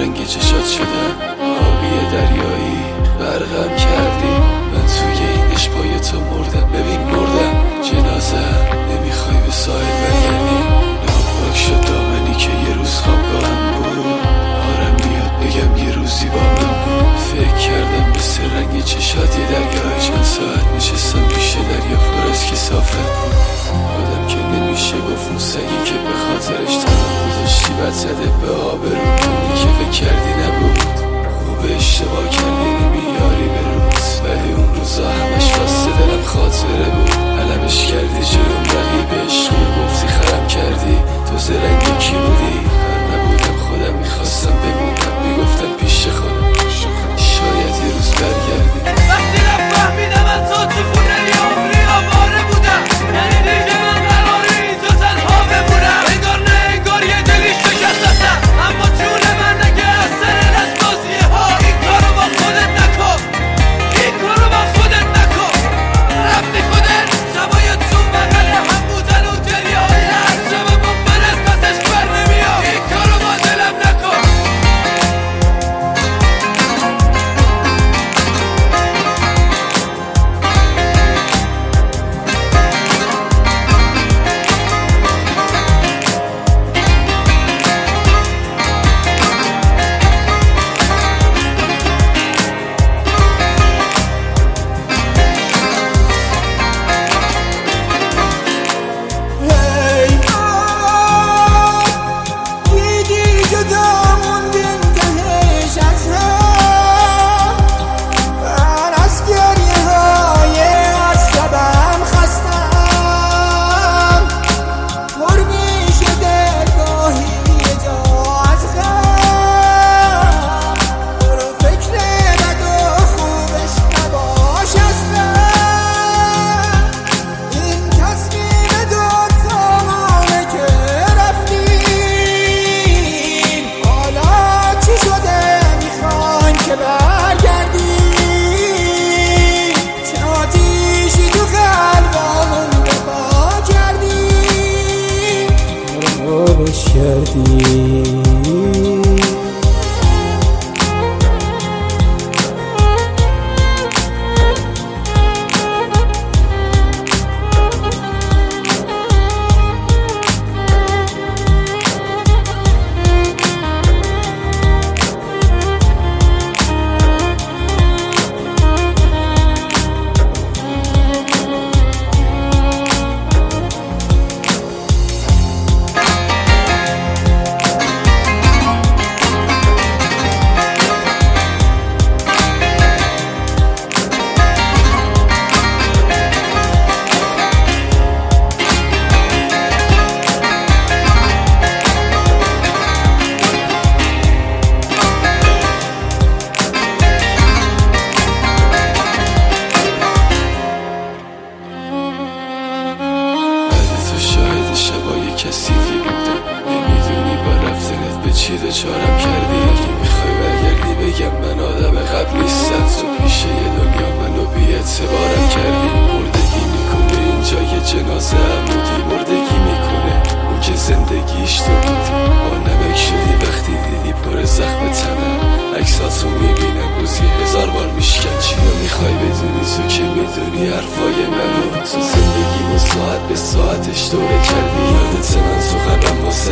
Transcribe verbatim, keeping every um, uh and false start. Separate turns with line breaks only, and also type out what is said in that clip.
رنگ چشات شدم، آبی دریایی غرقم کردی. من توی این عشق پای تو مردم، ببین مردم جنازه‌ام. نمیخوای به ساحل برگردی، ناپاک شد دامنی که یه روز خوابگاهم بود. آرم میاد بگم یه روزی با من بود. فکر کردم مثل رنگ چشات یه دریای چند ساعت نشستم پیش دریا پر از کثافت بود. آدم که نمیشه گفت اون سگی که به خاطرش تنها گذاشتی بد زده به آبرو. اونی که فکر کردی نبود، خوب اشتباه کردی نمیاری به روز. ولی اون روزا همش واسه دلم خاطره بود. علمش کردی جلوم رقیب عشقی، گفتی خرم کردی تو زرنگی کی بودی. من نبودم خودم میخواستم بمونم، میگفتم پیش خودم شاید یه روز برگردی.
وقتی نفهمیدم از تو تو خونه عمری آواره بودم، یعنی دیگه من قراره اینجا تنها بمونم. انگار نه انگار یه دلی شکستم، اما جون من نگه از سر دست بازیه ها. این کارو با خودت نکن، این کارو با خودت نکن. رفتی خودت شبای تو بغل هم بودن و گریه های هر شب با من از پسش بر نمیام. این کارو با دلم نکن.
کردی
کثیفی بودم، نمیدونی با رفتنت به چی دچارم کردی. اگه میخوای برگردی بگم من آدم قبل نیستم. تو پیش یه دنیا منو بی اعتبارم کردی. مردگی میکنه اینجا یه جنازه هم بودی، مردگی میکنه اون که زندگیش تو بودی. با نمک شدی وقتی دیدی پر زخم تنم، عکساتو میبینم روزی هزار بار میشکن. چی رو میخوای بدونی تو که میدونی حرفای منو. تو زندگیمو ساعت به ساعتش دوره کردی، یادت من تو قلبم